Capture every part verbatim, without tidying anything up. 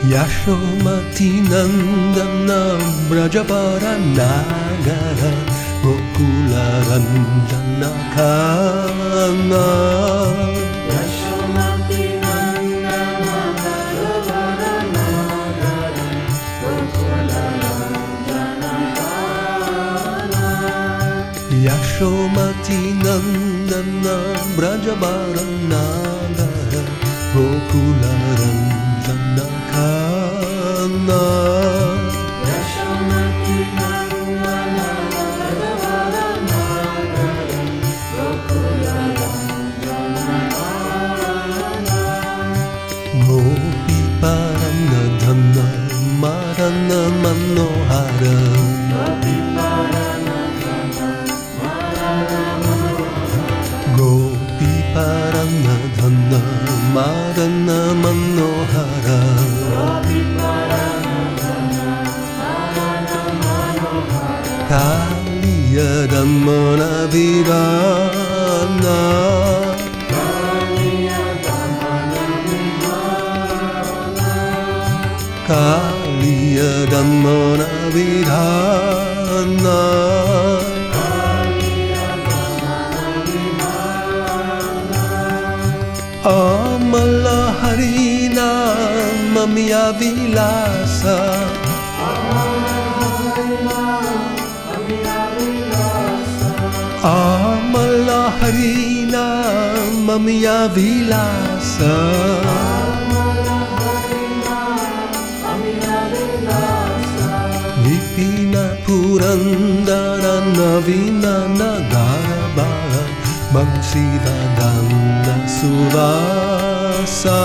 Yashomati Nandana Brajabara Nagara Gokula Ranjana Kana Yashomati Nandana Brajabara Nagara Gokula Ranjana Kana Yashomati Nandana Brajabara Nagara Gokula Ranjana Kana Yashomati Nandana Brajabara Nagara Gokula Ranjana Kana Gopi Paranadhana Marana Manohara Gopi Paranadhana Marana Manohara Gopi Paranadhana Marana Manohara Gopi Paranadhana Marana Manohara Kaliya Damana Vivana Kaliya Damana Vivana Kaliya Damana Vidhana Kaliya Damana Vivana Amala Harina Mamya Vilasa Amala Harina Mamya Vilasa Vipina Purandara Navina Nagarabara Bhansivadana Suvasa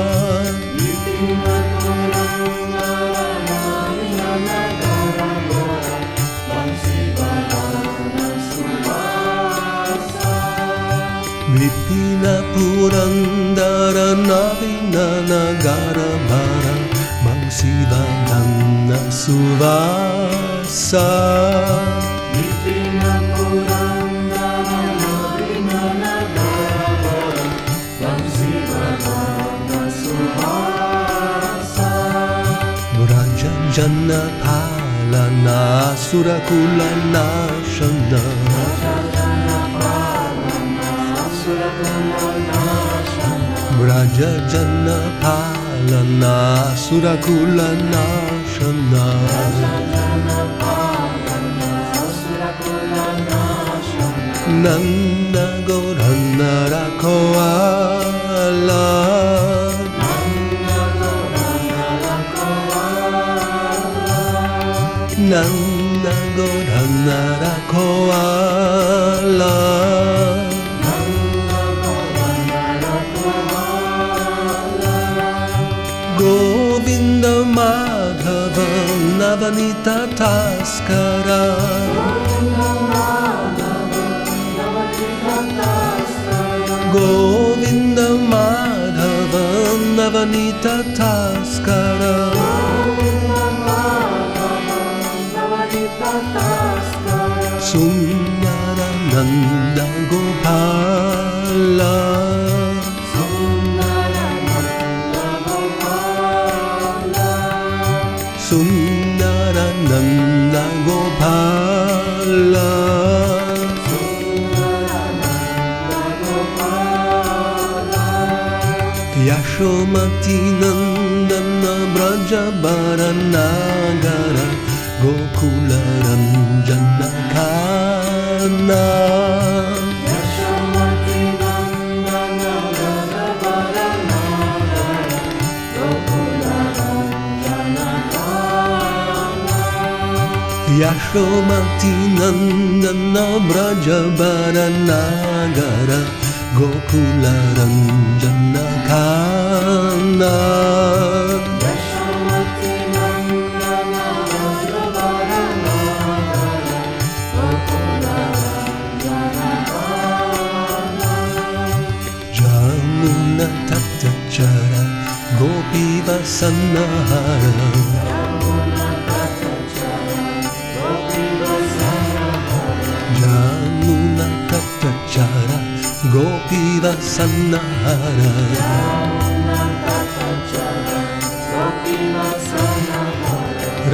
Vipina Purandara Navina Nagarabara Bhansivadana Suvasa Vipina Purandara Navina Nagarabara Bhansivadana Suvasa Brajajana Palana Surakula Nashana Brajajana Palana Surakula Nashana Nanda Gorana Rakoala Nanda Gorana Rakoala Govinda Madhava Navanita Taskara Govinda Madhava Navanita Taskara Sundara Nanda Gopala Sundara Nanda Gopala Yashomati Nandana Brajabara Nagara Gokula Ranjana Kana Yashomati Nandana Brajabara Nagara Gokula Ranjana Kana Yashomati Nandana Brajabara Nagara Gokula Ranjana Kana Yashomati Nandana Brajabara Nagara Gokula Ranjana Kana Jamuna Tattachara Gopi Vasanahara Yamuna Tattachara Gopi Vasanahara Jamuna Tattachara Gopi Vasanahara Yamuna Tattachara Gopi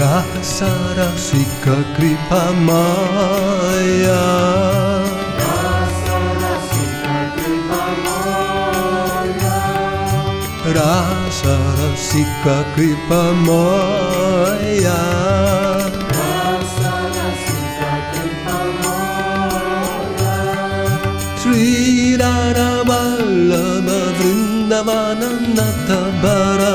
Rasa rasika kripa maya, Rasa rasika kripa maya, Rasa rasika kripa maya, Rasa rasika kripa maya, Sri Radha Vallabha Vrindavana Nathabara,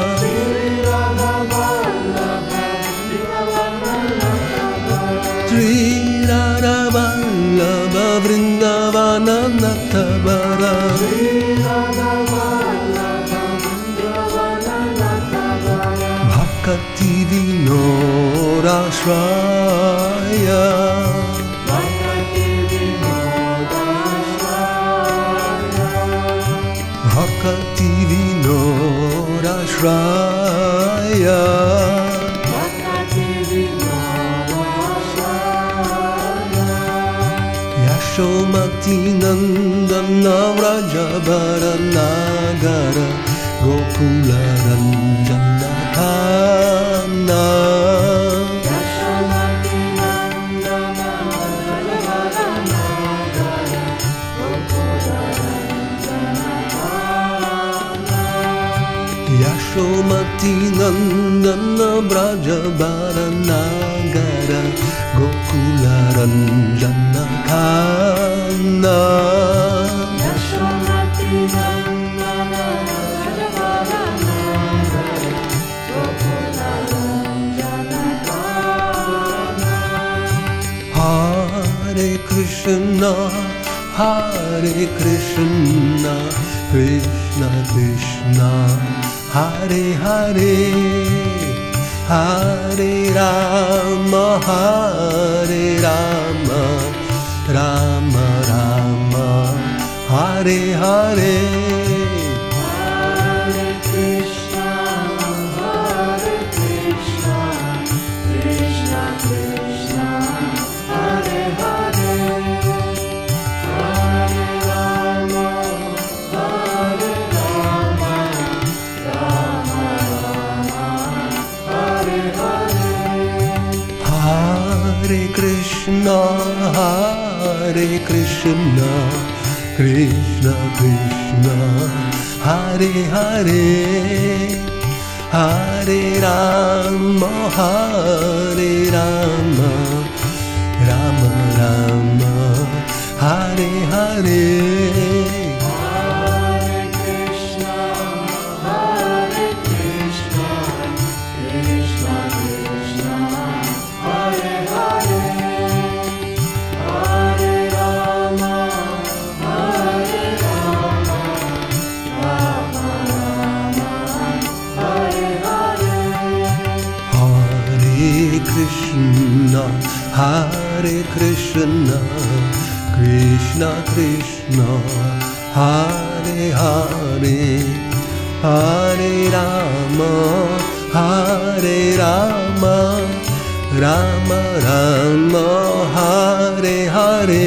Sri Radha Vallabha Vrindavana Nathabara, Bhakti Vinoda Shraya, Bhakti Vinoda Shraya, Yashomati Nandana Vrajabara Nagara Gokula Ranjana Kana, Yashomati Nandana Vrajabara Nagara Gokula Ranjana Kana, Hare Krishna, Hare Krishna, Krishna Krishna, Hare Hare, Hare Rama, Hare Rama, Rama Rama, Hare Hare, Hare Krishna, Hare Krishna, Krishna Krishna, Hare Hare, Hare Rama, Hare Rama, Rama Rama, Hare Hare. Krishna, Hare Krishna, Krishna Krishna, Hare Hare, Hare Rama, Hare Rama, Rama Rama, Hare Hare.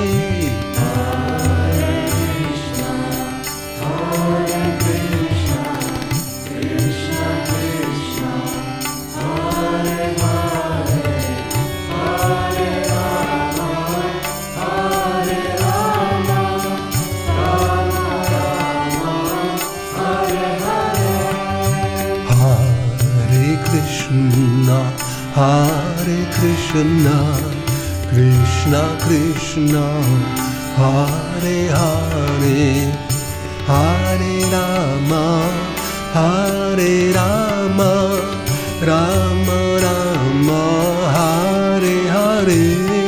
Krishna, Hare Krishna, Krishna Krishna, Hare Hare, Hare Rama, Hare Rama, Rama Rama, Hare Hare.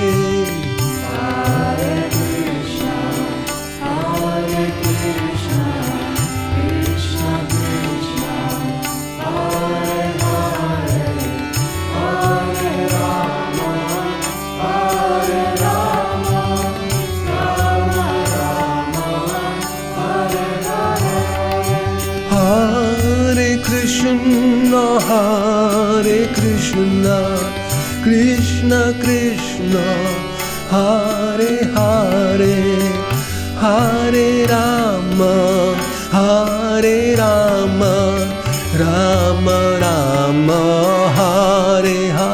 Krishna, Hare Krishna, Krishna Krishna, Hare Hare, Hare Rama, Hare Rama, Rama Rama, Hare Hare.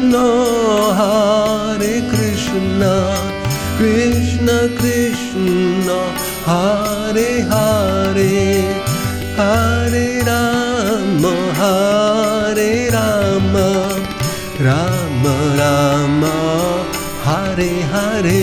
Krishna, Hare Krishna, Krishna Krishna, Hare Hare, Hare Rama, Hare Rama, Rama Rama, Hare Hare.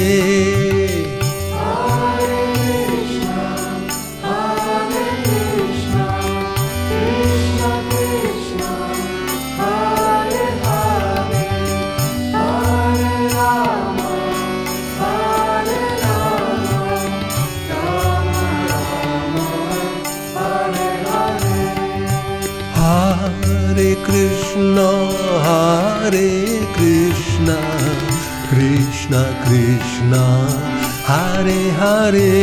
Hare Krishna, Hare Krishna, Krishna Krishna, Hare Hare,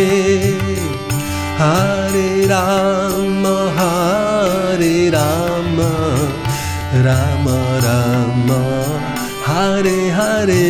Hare Rama, Hare Rama, Rama Rama, Hare Hare.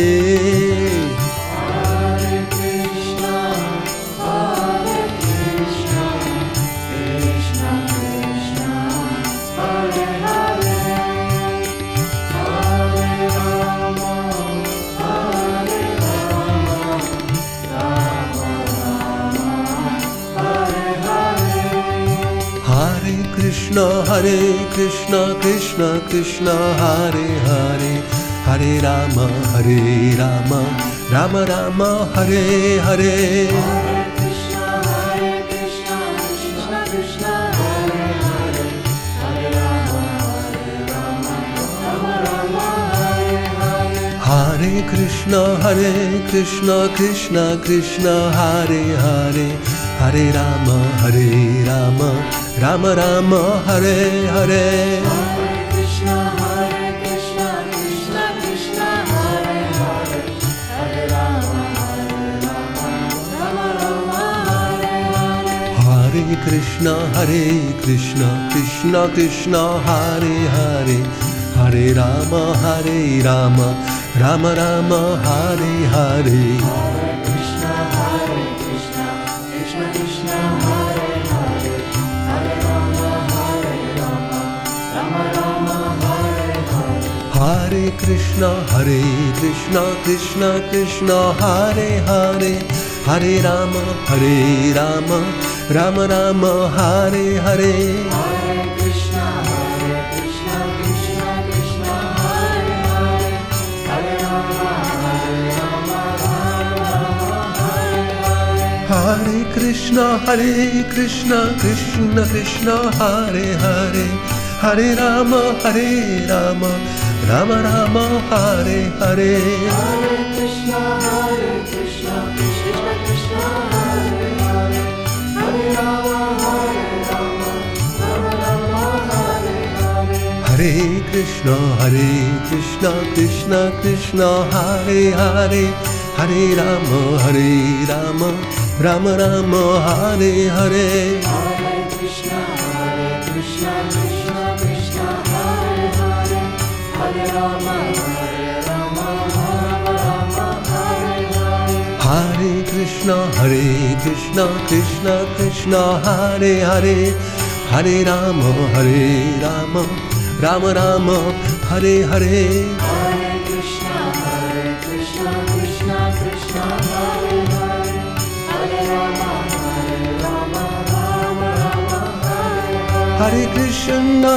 Krishna, Hare Krishna, Krishna Krishna, Hare Hare, Hare Rama, Hare Rama, Rama Rama, Hare Hare. Hare Krishna, Hare Krishna, Krishna Krishna, Hare Hare, Hare Rama, Hare Rama, Rama Rama, Hare Hare. Hare Krishna, Hare Krishna, Krishna Krishna, Hare Hare, Hare Rama, Hare Rama, Rama Rama, Hare Hare. Hare Krishna, Hare Krishna, Krishna Krishna, Hare Hare, Hare Rama, Hare Rama, Rama Rama, Hare Hare. Hare Krishna, Hare Krishna, Krishna Krishna, Hare Hare, Hare Rama, Hare Rama, Rama Rama, Hare Hare. Hare Krishna, Hare Krishna, Krishna Krishna, Hare Hare, Hare Rama, Hare Rama, Rama Rama, Hare Hare. Hare Krishna, Hare Krishna, Krishna Krishna, Hare Hare, Hare Rama, Hare Rama, Rama Rama, Hare Hare. Hare Krishna, Hare Krishna, Krishna Krishna, Hare Hare, Hare Rama, Hare Rama, Rama Rama, Hare Hare. Hare Krishna, Hare Krishna, Krishna Krishna, Hare Hare, Hare Rama, Hare Rama, Rama Rama, Hare Hare. Hare Krishna, Hare Krishna, Krishna Krishna, Hare Hare, Hare Rama, Hare Rama, Rama Rama, Hare Hare. Hare Krishna, Hare Krishna, Krishna Krishna, Hare Hare, Hare Rama, Hare Rama, Rama Rama, Hare Hare. Hare Krishna, Hare Krishna, Krishna Krishna, Hare Hare, Hare Rama, Hare Rama, Rama Rama, Hare Hare. Hare Krishna, Hare Krishna, Krishna Krishna, Hare Hare, Hare Rama, Hare Rama, Rama Rama, Hare Hare. Hare Krishna, Hare Krishna, Krishna Krishna, Hare Hare, Hare Rama, Hare Rama, Rama Rama, Hare Hare. Hare Krishna,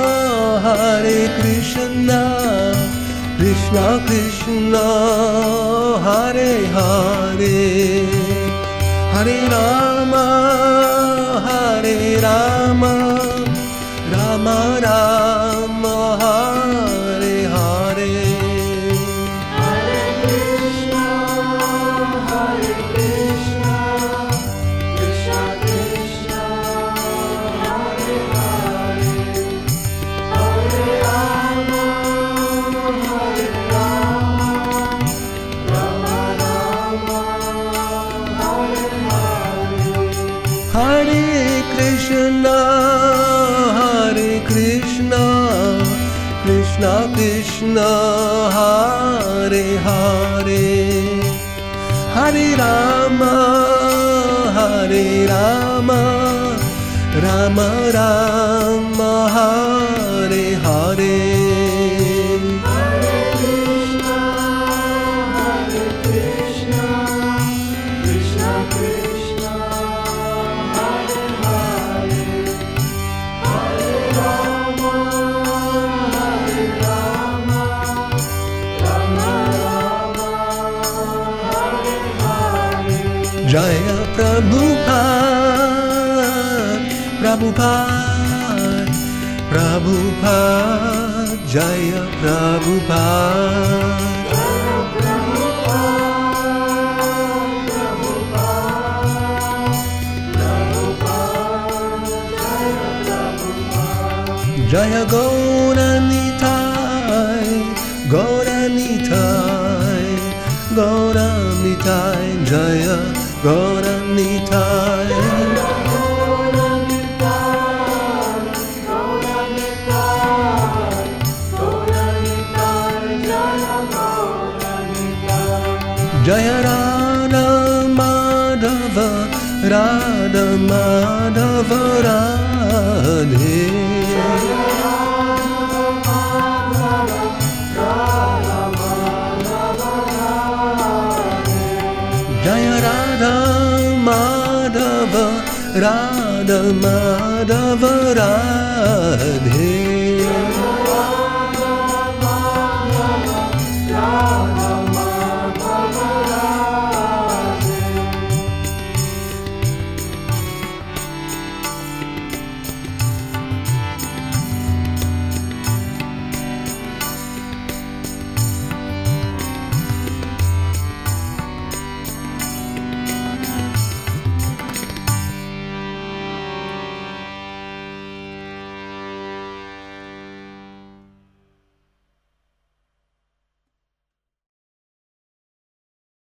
Hare Krishna, Krishna Krishna, Hare Hare, Hare Rama, Hare Rama, Rama Rama, Hare Hare. Hare Krishna, Hare Krishna, Krishna Krishna, Hare Hare, Hare Rama, Hare Rama, Rama Rama, Hare Hare. Hare Krishna, Hare Krishna, Krishna Krishna, Hare Hare, Hare Rama, Hare Rama, Rama Rama, Hare Hare. Hare Krishna, Jaya Prabhupada, Prabhupada, Prabhupada, Jaya Prabhupada. Jaya Gauranitai, Gauranitai, Gauranitai, Jaya Gauranitai. Jaya Radha Madhava, Radha Madhava Radhe. Jaya Radha Madhava, Radha Madhava Radhe.